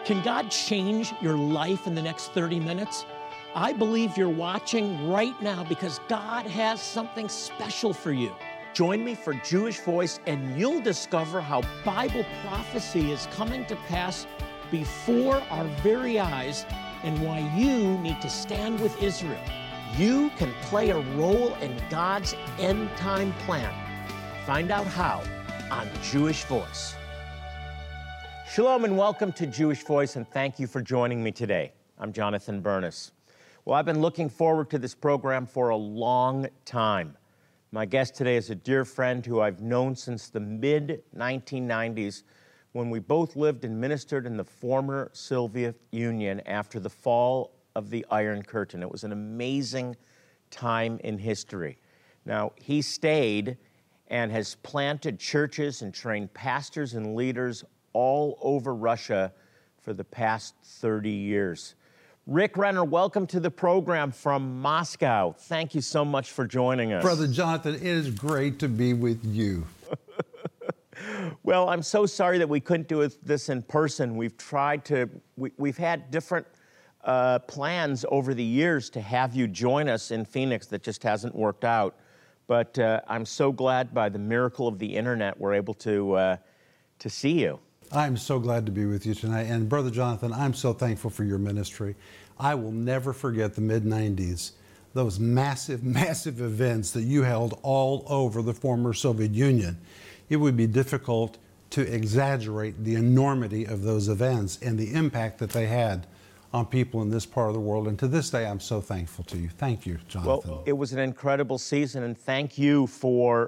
Can God change your life in the next 30 minutes? I believe you're watching right now because God has something special for you. Join me for Jewish Voice and you'll discover how Bible prophecy is coming to pass before our very eyes and why you need to stand with Israel. You can play a role in God's end time plan. Find out how on Jewish Voice. Shalom and welcome to Jewish Voice, and thank you for joining me today. I'm Jonathan Bernis. Well, I've been looking forward to this program for a long time. My guest today is a dear friend who I've known since the mid-1990s when we both lived and ministered in the former Soviet Union after the fall of the Iron Curtain. It was an amazing time in history. Now, he stayed and has planted churches and trained pastors and leaders all over Russia for the past 30 years. Rick Renner, welcome to the program from Moscow. Thank you so much for joining us. Brother Jonathan, it is great to be with you. Well, I'm so sorry that we couldn't do this in person. We've tried to, we've had different plans over the years to have you join us in Phoenix that just hasn't worked out. But I'm so glad by the miracle of the internet we're able to see you. I'm so glad to be with you tonight. And Brother Jonathan, I'm so thankful for your ministry. I will never forget the mid-90s, those massive, massive events that you held all over the former Soviet Union. It would be difficult to exaggerate the enormity of those events and the impact that they had on people in this part of the world. And to this day, I'm so thankful to you. Thank you, Jonathan. Well, it was an incredible season, and thank you for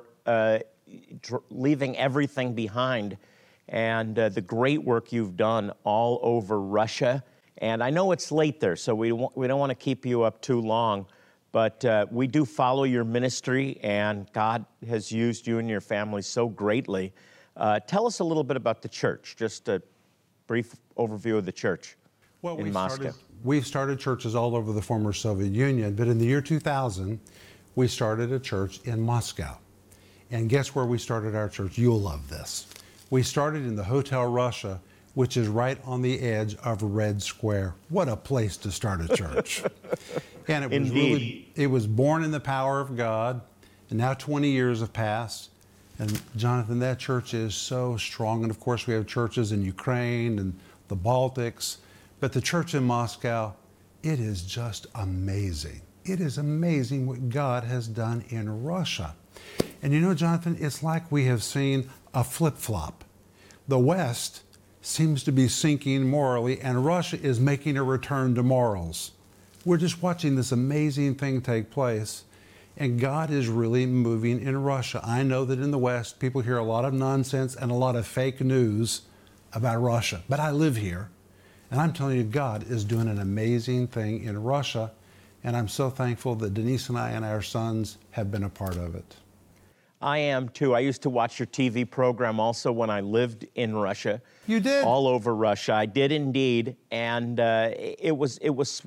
leaving everything behind and the great work you've done all over Russia. And I know it's late there, so we don't want to keep you up too long, but we do follow your ministry, and God has used you and your family so greatly. Tell us a little bit about the church, just a brief overview of the church in Moscow. We've started churches all over the former Soviet Union, but in the year 2000, we started a church in Moscow. And guess where we started our church? You'll love this. We started in the Hotel Russia, which is right on the edge of Red Square. What a place to start a church. And it was Indeed. it was born in the power of God, and now 20 years have passed. And Jonathan, that church is so strong. And of course, we have churches in Ukraine and the Baltics, but the church in Moscow, it is just amazing. It is amazing what God has done in Russia. And you know, Jonathan, it's like we have seen a flip-flop. The West seems to be sinking morally, and Russia is making a return to morals. We're just watching this amazing thing take place, and God is really moving in Russia. I know that in the West, people hear a lot of nonsense and a lot of fake news about Russia, but I live here, and I'm telling you, God is doing an amazing thing in Russia, and I'm so thankful that Denise and I and our sons have been a part of it. I am too. I used to watch your TV program also when I lived in Russia. You did? All over Russia. I did indeed. And it was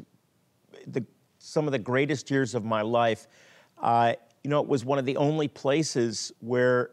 some of the greatest years of my life. It was one of the only places where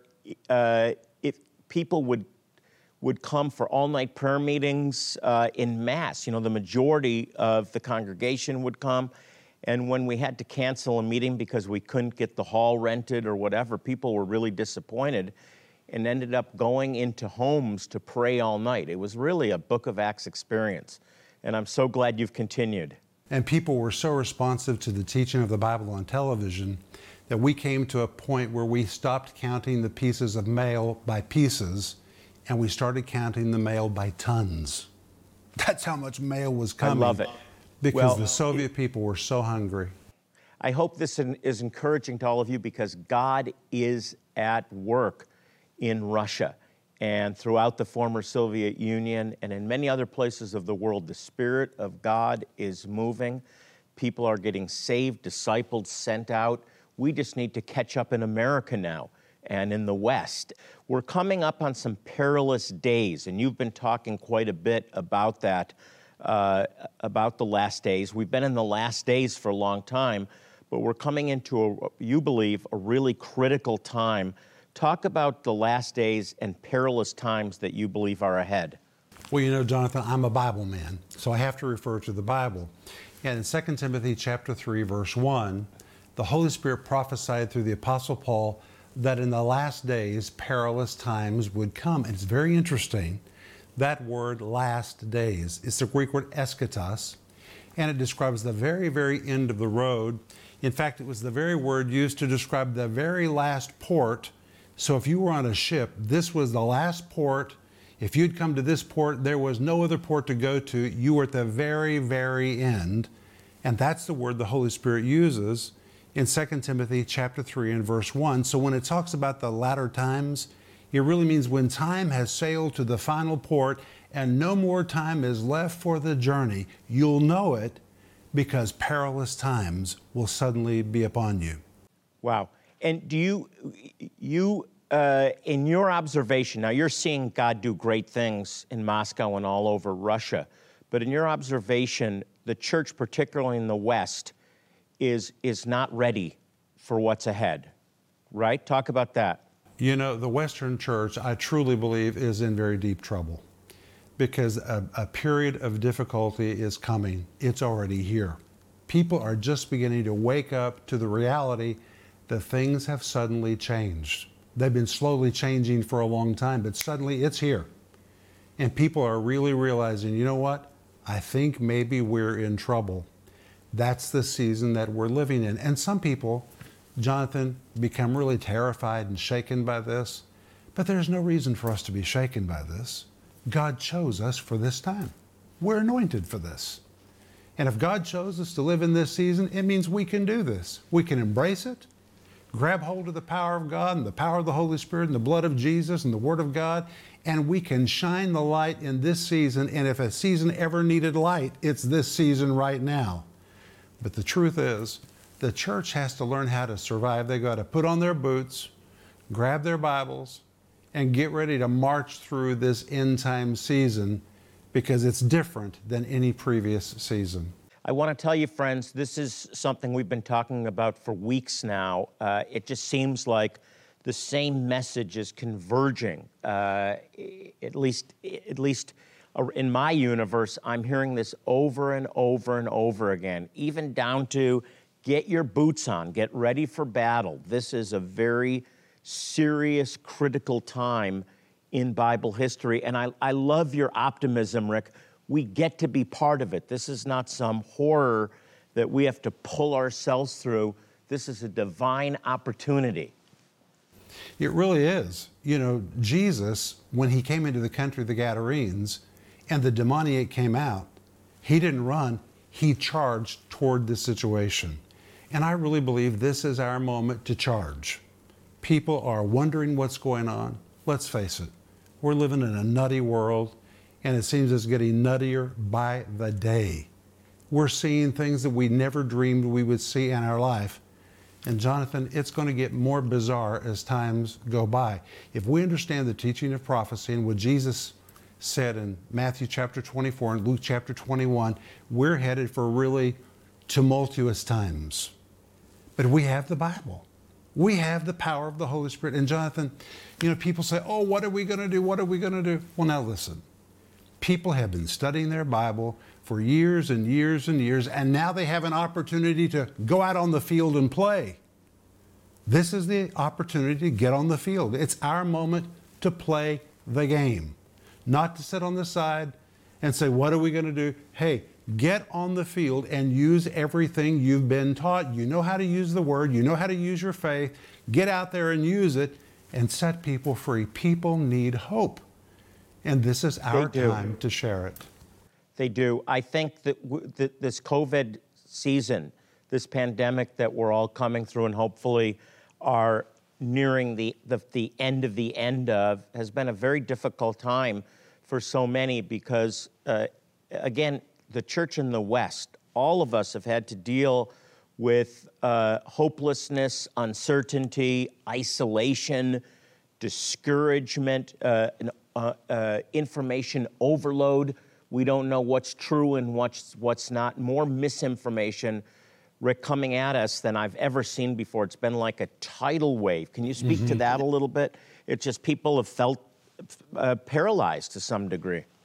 people would come for all-night prayer meetings in Mass. The majority of the congregation would come. And when we had to cancel a meeting because we couldn't get the hall rented or whatever, people were really disappointed and ended up going into homes to pray all night. It was really a Book of Acts experience. And I'm so glad you've continued. And people were so responsive to the teaching of the Bible on television that we came to a point where we stopped counting the pieces of mail by pieces and we started counting the mail by tons. That's how much mail was coming. I love it. Because the Soviet people were so hungry. I hope this is encouraging to all of you because God is at work in Russia and throughout the former Soviet Union and in many other places of the world. The Spirit of God is moving. People are getting saved, discipled, sent out. We just need to catch up in America now and in the West. We're coming up on some perilous days, and you've been talking quite a bit about that. About the last days. We've been in the last days for a long time, but we're coming into, you believe, a really critical time. Talk about the last days and perilous times that you believe are ahead. Well, you know, Jonathan, I'm a Bible man, so I have to refer to the Bible. And in 2 Timothy chapter 3, verse 1, the Holy Spirit prophesied through the Apostle Paul that in the last days, perilous times would come. And it's very interesting, that word last days. It's the Greek word eschatos, and it describes the very, very end of the road. In fact, it was the very word used to describe the very last port. So if you were on a ship, this was the last port. If you'd come to this port, there was no other port to go to. You were at the very, very end. And that's the word the Holy Spirit uses in 2 Timothy chapter 3 and verse 1. So when it talks about the latter times, it really means when time has sailed to the final port and no more time is left for the journey. You'll know it because perilous times will suddenly be upon you. Wow. And do you in your observation, now you're seeing God do great things in Moscow and all over Russia, but in your observation, the church, particularly in the West, is not ready for what's ahead, right? Talk about that. You know, the Western church, I truly believe, is in very deep trouble because a period of difficulty is coming. It's already here. People are just beginning to wake up to the reality that things have suddenly changed. They've been slowly changing for a long time, but suddenly it's here. And people are really realizing, you know what? I think maybe we're in trouble. That's the season that we're living in. And some people, Jonathan, become really terrified and shaken by this. But there's no reason for us to be shaken by this. God chose us for this time. We're anointed for this. And if God chose us to live in this season, it means we can do this. We can embrace it, grab hold of the power of God and the power of the Holy Spirit and the blood of Jesus and the Word of God, and we can shine the light in this season. And if a season ever needed light, it's this season right now. But the truth is, the church has to learn how to survive. They got to put on their boots, grab their Bibles, and get ready to march through this end time season because it's different than any previous season. I want to tell you, friends, this is something we've been talking about for weeks now. It just seems like the same message is converging. At least in my universe, I'm hearing this over and over and over again, even down to get your boots on, get ready for battle. This is a very serious, critical time in Bible history. And I love your optimism, Rick. We get to be part of it. This is not some horror that we have to pull ourselves through. This is a divine opportunity. It really is. You know, Jesus, when he came into the country of the Gadarenes and the demoniac came out, he didn't run, he charged toward the situation. And I really believe this is our moment to charge. People are wondering what's going on. Let's face it, we're living in a nutty world, and it seems it's getting nuttier by the day. We're seeing things that we never dreamed we would see in our life. And Jonathan, it's going to get more bizarre as times go by. If we understand the teaching of prophecy and what Jesus said in Matthew chapter 24 and Luke chapter 21, we're headed for really tumultuous times. But we have the Bible. We have the power of the Holy Spirit. And Jonathan, you know, people say, oh, what are we going to do? What are we going to do? Well, now listen. People have been studying their Bible for years and years and years, and now they have an opportunity to go out on the field and play. This is the opportunity to get on the field. It's our moment to play the game, not to sit on the side and say, what are we going to do? Hey, get on the field and use everything you've been taught. You know how to use the Word. You know how to use your faith. Get out there and use it and set people free. People need hope. And this is our time to share it. They do. I think that this COVID season, this pandemic that we're all coming through and hopefully are nearing the end of the end of, has been a very difficult time for so many because, again, the church in the West, all of us have had to deal with hopelessness, uncertainty, isolation, discouragement, information overload. We don't know what's true and what's not. More misinformation, Rick, coming at us than I've ever seen before. It's been like a tidal wave. Can you speak to that a little bit? It's just people have felt paralyzed to some degree.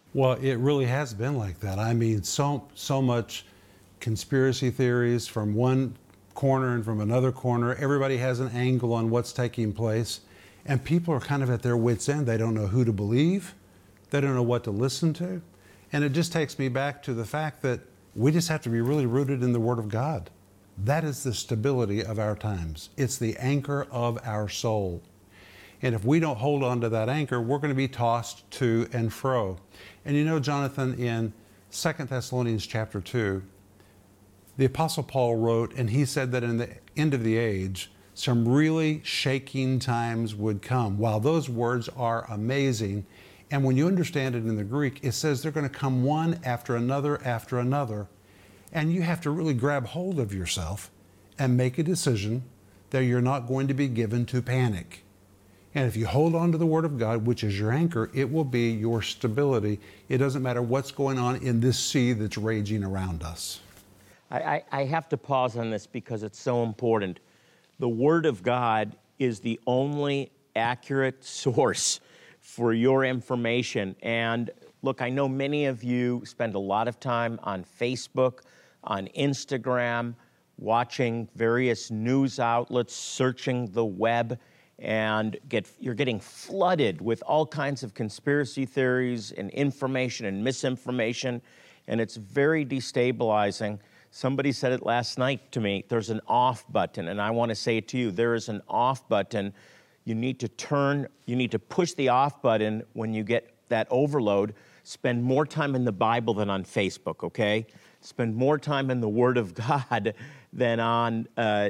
Well, it really has been like that. I mean, so much conspiracy theories from one corner and from another corner. Everybody has an angle on what's taking place. And people are kind of at their wits' end. They don't know who to believe. They don't know what to listen to. And it just takes me back to the fact that we just have to be really rooted in the Word of God. That is the stability of our times. It's the anchor of our soul. And if we don't hold on to that anchor, we're going to be tossed to and fro. And you know, Jonathan, in 2 Thessalonians chapter 2, the Apostle Paul wrote, and he said that in the end of the age, some really shaking times would come. While those words are amazing, and when you understand it in the Greek, it says they're going to come one after another after another. And you have to really grab hold of yourself and make a decision that you're not going to be given to panic. And if you hold on to the Word of God, which is your anchor, it will be your stability. It doesn't matter what's going on in this sea that's raging around us. I have to pause on this because it's so important. The Word of God is the only accurate source for your information. And look, I know many of you spend a lot of time on Facebook, on Instagram, watching various news outlets, searching the web, and you're getting flooded with all kinds of conspiracy theories and information and misinformation, and it's very destabilizing. Somebody said it last night to me, there's an off button, and I want to say it to you, there is an off button. You need to push the off button when you get that overload. Spend more time in the Bible than on Facebook, okay? Spend more time in the Word of God than on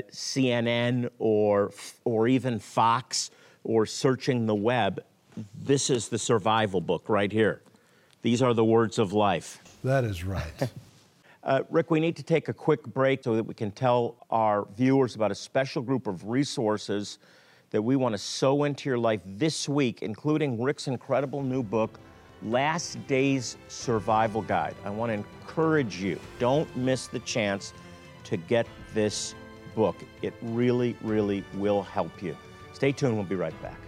CNN or even Fox or searching the web. This is the survival book right here. These are the words of life. That is right. Rick, we need to take a quick break so that we can tell our viewers about a special group of resources that we want to sow into your life this week, including Rick's incredible new book, Last Days Survival Guide. I want to encourage you, don't miss the chance to get this book. It really, really will help you. Stay tuned, we'll be right back.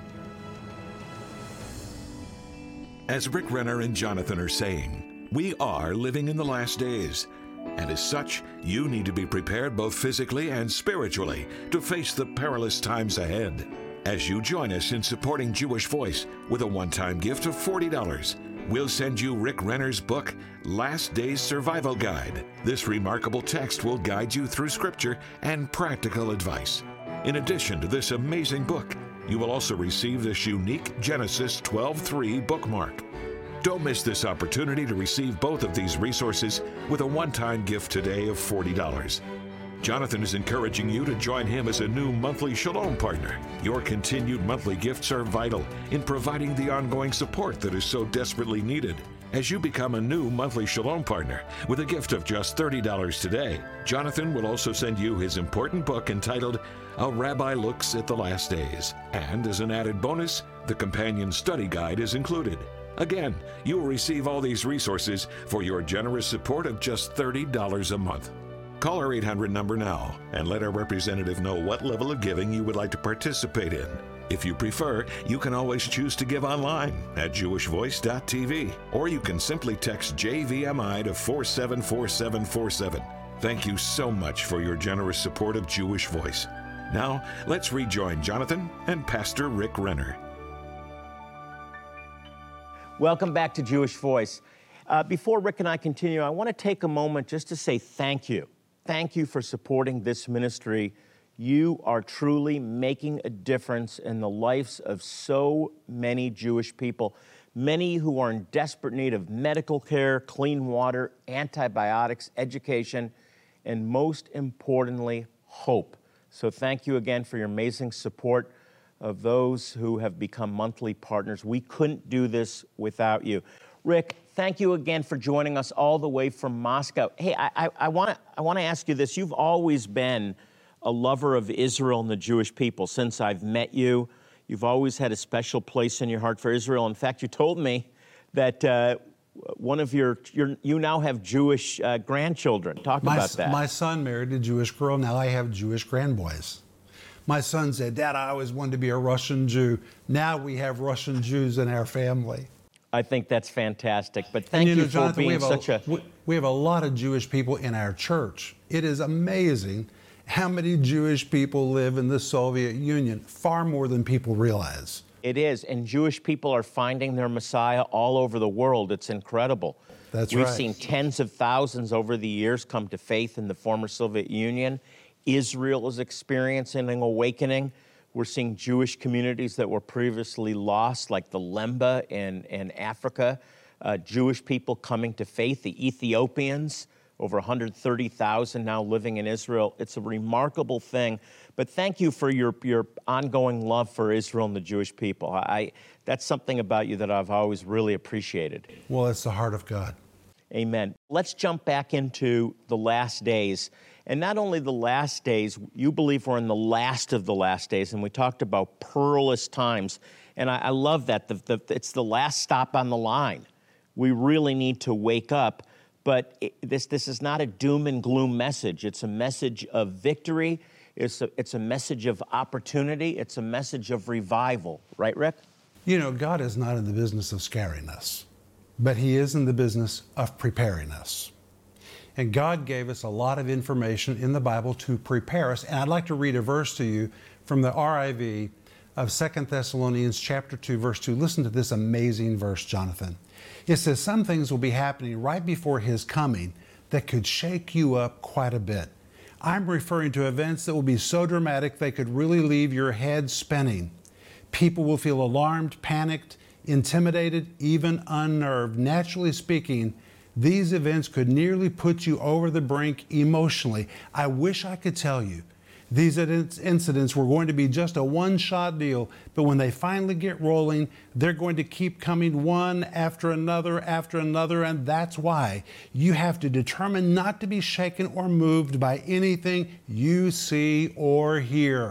As Rick Renner and Jonathan are saying, we are living in the last days. And as such, you need to be prepared both physically and spiritually to face the perilous times ahead. As you join us in supporting Jewish Voice with a one-time gift of $40, we'll send you Rick Renner's book, Last Days Survival Guide. This remarkable text will guide you through Scripture and practical advice. In addition to this amazing book, you will also receive this unique Genesis 12:3 bookmark. Don't miss this opportunity to receive both of these resources with a one-time gift today of $40. Jonathan is encouraging you to join him as a new monthly Shalom partner. Your continued monthly gifts are vital in providing the ongoing support that is so desperately needed. As you become a new monthly Shalom partner with a gift of just $30 today, Jonathan will also send you his important book entitled A Rabbi Looks at the Last Days. And as an added bonus, the companion study guide is included. Again, you will receive all these resources for your generous support of just $30 a month. Call our 800 number now and let our representative know what level of giving you would like to participate in. If you prefer, you can always choose to give online at jewishvoice.tv, or you can simply text JVMI to 474747. Thank you so much for your generous support of Jewish Voice. Now, let's rejoin Jonathan and Pastor Rick Renner. Welcome back to Jewish Voice. Before Rick and I continue, I want to take a moment just to say thank you. Thank you for supporting this ministry. You are truly making a difference in the lives of so many Jewish people, many who are in desperate need of medical care, clean water, antibiotics, education, and most importantly, hope. So thank you again for your amazing support of those who have become monthly partners. We couldn't do this without you. Rick, thank you again for joining us all the way from Moscow. Hey, I want to ask you this. You've always been a lover of Israel and the Jewish people since I've met you. You've always had a special place in your heart for Israel. In fact, you told me that one of you now have Jewish grandchildren. Talk about that. My son married a Jewish girl. Now I have Jewish grandboys. My son said, Dad, I always wanted to be a Russian Jew. Now we have Russian Jews in our family. I think that's fantastic. But And thank you for Jonathan, being such a... we have a lot of Jewish people in our church. It is amazing how many Jewish people live in the Soviet Union, far more than people realize. It is, and Jewish people are finding their Messiah all over the world. It's incredible. That's We've right. seen tens of thousands over the years come to faith in the former Soviet Union. Israel is experiencing an awakening. We're seeing Jewish communities that were previously lost, like the Lemba in Africa, Jewish people coming to faith, the Ethiopians, over 130,000 now living in Israel. It's a remarkable thing. But thank you for your ongoing love for Israel and the Jewish people. That's something about you that I've always really appreciated. Well, it's the heart of God. Amen. Let's jump back into the last days. And not only the last days, you believe we're in the last of the last days, and we talked about perilous times. And I love that. It's the last stop on the line. We really need to wake up. But this is not a doom and gloom message. It's a message of victory. It's a message of opportunity. It's a message of revival. Right, Rick? You know, God is not in the business of scaring us, but He is in the business of preparing us. And God gave us a lot of information in the Bible to prepare us. And I'd like to read a verse to you from the RIV of 2 Thessalonians chapter 2, verse 2. Listen to this amazing verse, Jonathan. It says, some things will be happening right before His coming that could shake you up quite a bit. I'm referring to events that will be so dramatic they could really leave your head spinning. People will feel alarmed, panicked, intimidated, even unnerved. Naturally speaking, these events could nearly put you over the brink emotionally. I wish I could tell you these incidents were going to be just a one-shot deal, but when they finally get rolling, they're going to keep coming one after another, and that's why you have to determine not to be shaken or moved by anything you see or hear.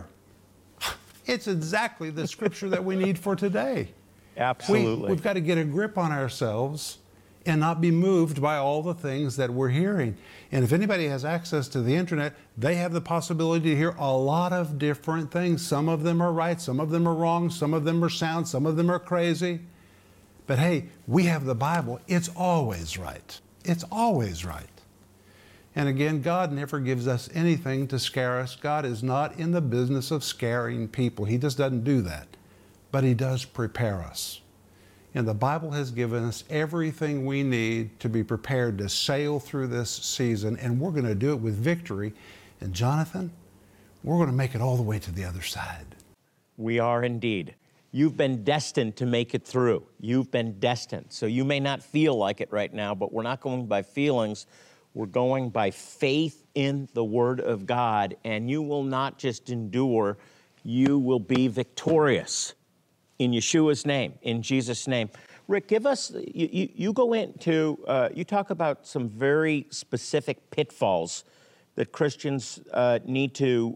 It's exactly the scripture that we need for today. Absolutely. We've got to get a grip on ourselves and not be moved by all the things that we're hearing. And if anybody has access to the internet, they have the possibility to hear a lot of different things. Some of them are right, some of them are wrong, some of them are sound, some of them are crazy. But hey, we have the Bible. It's always right. It's always right. And again, God never gives us anything to scare us. God is not in the business of scaring people. He just doesn't do that. But He does prepare us. And the Bible has given us everything we need to be prepared to sail through this season, and we're going to do it with victory. And Jonathan, we're going to make it all the way to the other side. We are indeed. You've been destined to make it through. You've been destined. So you may not feel like it right now, but we're not going by feelings. We're going by faith in the Word of God, and you will not just endure, you will be victorious. In Yeshua's name, in Jesus' name. Rick, give us, you go into, you talk about some very specific pitfalls that Christians need to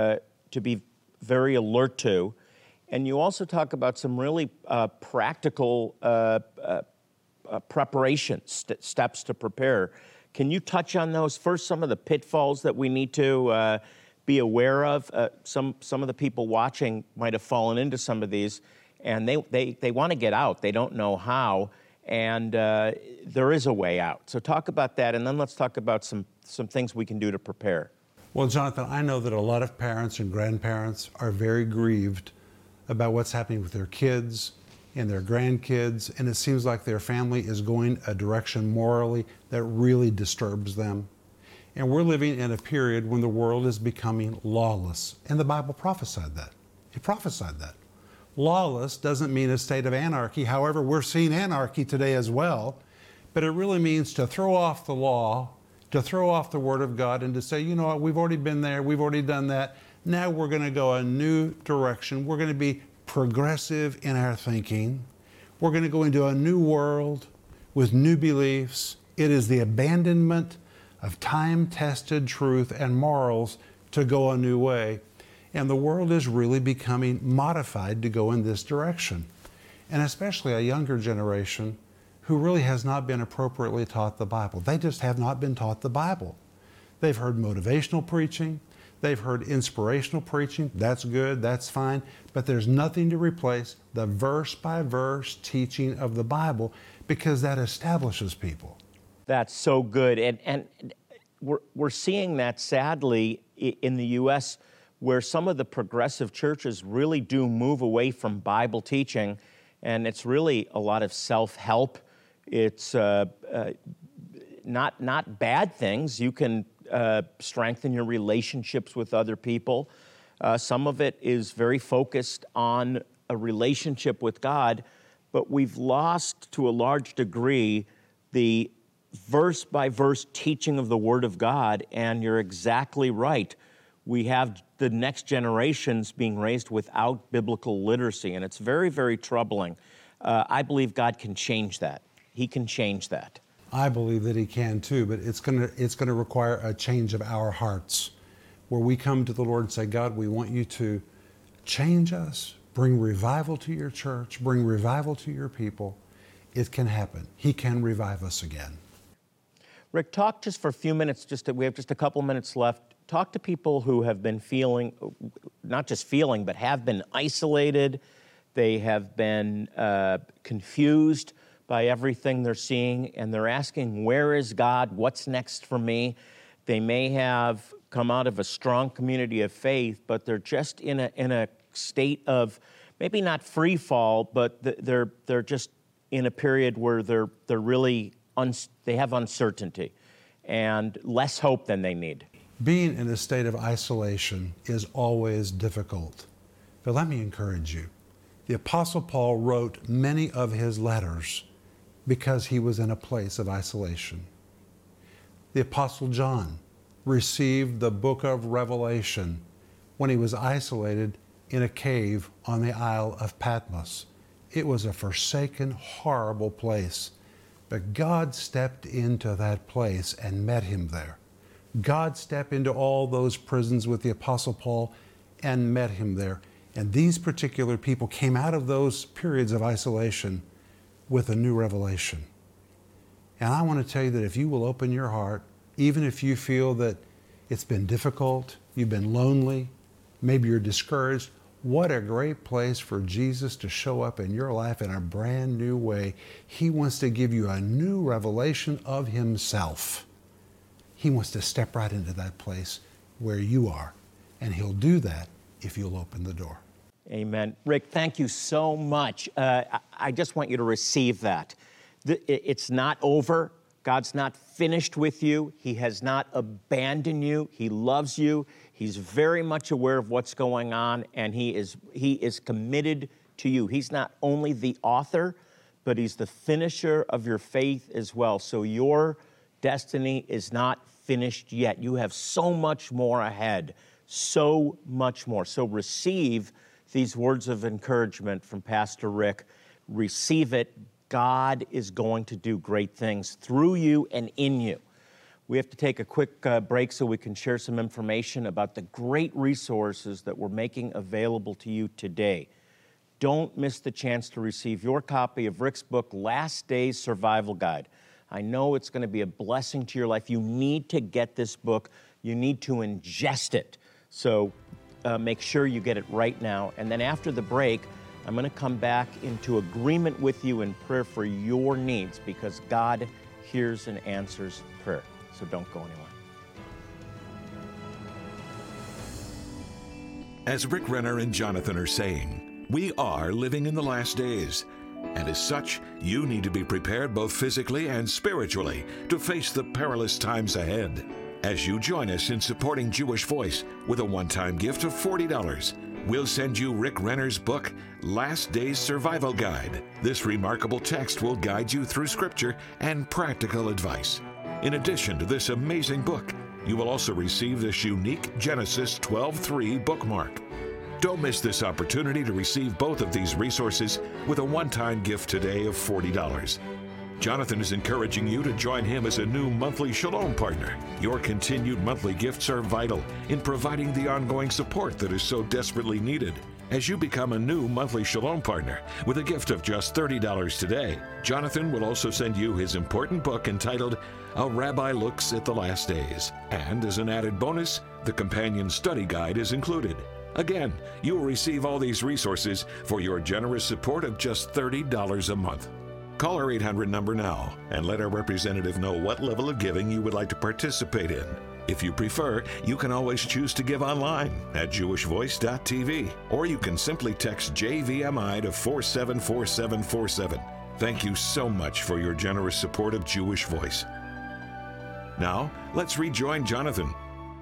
be very alert to. And you also talk about some really practical preparation steps to prepare. Can you touch on those? First, some of the pitfalls that we need to be aware of. Some of the people watching might have fallen into some of these. And they want to get out. They don't know how, and there is a way out. So talk about that, and then let's talk about some things we can do to prepare. Well, Jonathan, I know that a lot of parents and grandparents are very grieved about what's happening with their kids and their grandkids, and it seems like their family is going a direction morally that really disturbs them. And we're living in a period when the world is becoming lawless, and the Bible prophesied that. It prophesied that. Lawless doesn't mean a state of anarchy. However, we're seeing anarchy today as well. But it really means to throw off the law, to throw off the Word of God, and to say, you know what, we've already been there, we've already done that. Now we're going to go a new direction. We're going to be progressive in our thinking. We're going to go into a new world with new beliefs. It is the abandonment of time-tested truth and morals to go a new way. And the world is really becoming modified to go in this direction. And especially a younger generation who really has not been appropriately taught the Bible. They just have not been taught the Bible. They've heard motivational preaching. They've heard inspirational preaching. That's good, that's fine. But there's nothing to replace the verse-by-verse teaching of the Bible, because that establishes people. That's so good. And we're seeing that, sadly, in the U.S., where some of the progressive churches really do move away from Bible teaching, and it's really a lot of self-help. It's not bad things. You can strengthen your relationships with other people. Some of it is very focused on a relationship with God, but we've lost to a large degree the verse-by-verse teaching of the Word of God, and you're exactly right. We have the next generations being raised without biblical literacy, and it's very, very troubling. I believe God can change that. He can change that. I believe that He can too, but it's going to require a change of our hearts, where we come to the Lord and say, God, we want you to change us, bring revival to your church, bring revival to your people. It can happen. He can revive us again. Rick, talk just for a few minutes, we have just a couple minutes left. Talk to people who have been feeling, not just feeling, but have been isolated. They have been confused by everything they're seeing, and they're asking, where is God? What's next for me? They may have come out of a strong community of faith, but they're just in a state of maybe not free fall, but they're just in a period where they're really they have uncertainty and less hope than they need. Being in a state of isolation is always difficult. But let me encourage you. The Apostle Paul wrote many of his letters because he was in a place of isolation. The Apostle John received the book of Revelation when he was isolated in a cave on the Isle of Patmos. It was a forsaken, horrible place. But God stepped into that place and met him there. God stepped into all those prisons with the Apostle Paul and met him there. And these particular people came out of those periods of isolation with a new revelation. And I want to tell you that if you will open your heart, even if you feel that it's been difficult, you've been lonely, maybe you're discouraged, what a great place for Jesus to show up in your life in a brand new way. He wants to give you a new revelation of himself. He wants to step right into that place where you are, and he'll do that if you'll open the door. Amen. Rick, thank you so much. I just want you to receive that. It's not over. God's not finished with you. He has not abandoned you. He loves you. He's very much aware of what's going on, and he is committed to you. He's not only the author, but he's the finisher of your faith as well. So your destiny is not finished yet. You have so much more ahead, so much more. So receive these words of encouragement from Pastor Rick. Receive it. God is going to do great things through you and in you. We have to take a quick break so we can share some information about the great resources that we're making available to you today. Don't miss the chance to receive your copy of Rick's book, Last Days Survival Guide. I know it's going to be a blessing to your life. You need to get this book. You need to ingest it. So make sure you get it right now. And then after the break, I'm going to come back into agreement with you in prayer for your needs, because God hears and answers prayer. So don't go anywhere. As Rick Renner and Jonathan are saying, we are living in the last days. And as such, you need to be prepared both physically and spiritually to face the perilous times ahead. As you join us in supporting Jewish Voice with a one-time gift of $40, we'll send you Rick Renner's book, Last Days Survival Guide. This remarkable text will guide you through Scripture and practical advice. In addition to this amazing book, you will also receive this unique Genesis 12:3 bookmark. Don't miss this opportunity to receive both of these resources with a one-time gift today of $40. Jonathan is encouraging you to join him as a new monthly Shalom partner. Your continued monthly gifts are vital in providing the ongoing support that is so desperately needed. as you become a new monthly Shalom partner with a gift of just $30 today. Jonathan will also send you his important book entitled A Rabbi Looks at the Last Days. And as an added bonus, the companion study guide is included. Again, you will receive all these resources for your generous support of just $30 a month. Call our 800 number now and let our representative know what level of giving you would like to participate in. If you prefer, you can always choose to give online at jewishvoice.tv, or you can simply text JVMI to 474747. Thank you so much for your generous support of Jewish Voice. Now, let's rejoin Jonathan.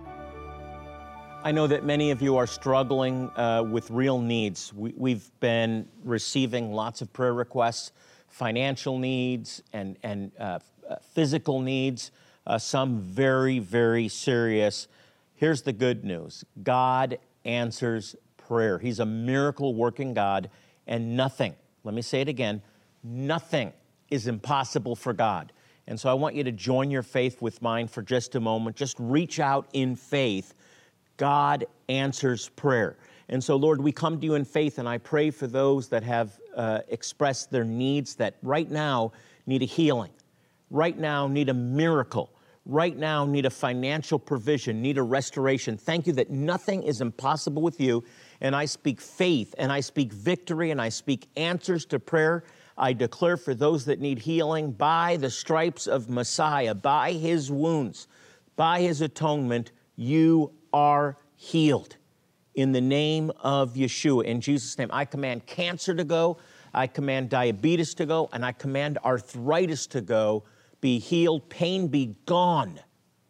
I know that many of you are struggling with real needs. We've been receiving lots of prayer requests, financial needs and physical needs, some very, very serious. Here's the good news. God answers prayer. He's a miracle-working God, and nothing, let me say it again, nothing is impossible for God. And so I want you to join your faith with mine for just a moment. Just reach out in faith. God answers prayer. And so, Lord, we come to you in faith, and I pray for those that have expressed their needs that right now need a healing, right now need a miracle, right now need a financial provision, need a restoration. Thank you that nothing is impossible with you, and I speak faith, and I speak victory, and I speak answers to prayer. I declare for those that need healing, by the stripes of Messiah, by his wounds, by his atonement, you are healed. In the name of Yeshua, in Jesus' name, I command cancer to go, I command diabetes to go, and I command arthritis to go. Be healed, pain be gone.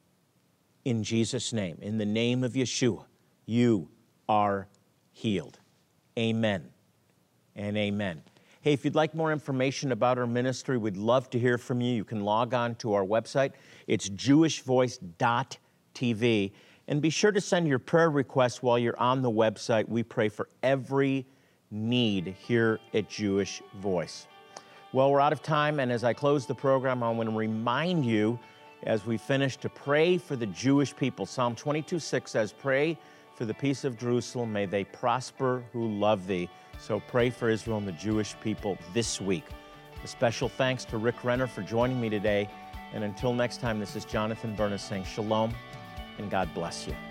In Jesus' name, in the name of Yeshua, you are healed. Amen and amen. Hey, if you'd like more information about our ministry, we'd love to hear from you. You can log on to our website. It's jewishvoice.tv. And be sure to send your prayer requests while you're on the website. We pray for every need here at Jewish Voice. Well, we're out of time, and as I close the program, I want to remind you, as we finish, to pray for the Jewish people. Psalm 22:6 says, "Pray for the peace of Jerusalem. May they prosper who love thee." So pray for Israel and the Jewish people this week. A special thanks to Rick Renner for joining me today. And until next time, this is Jonathan Bernis saying shalom, and God bless you.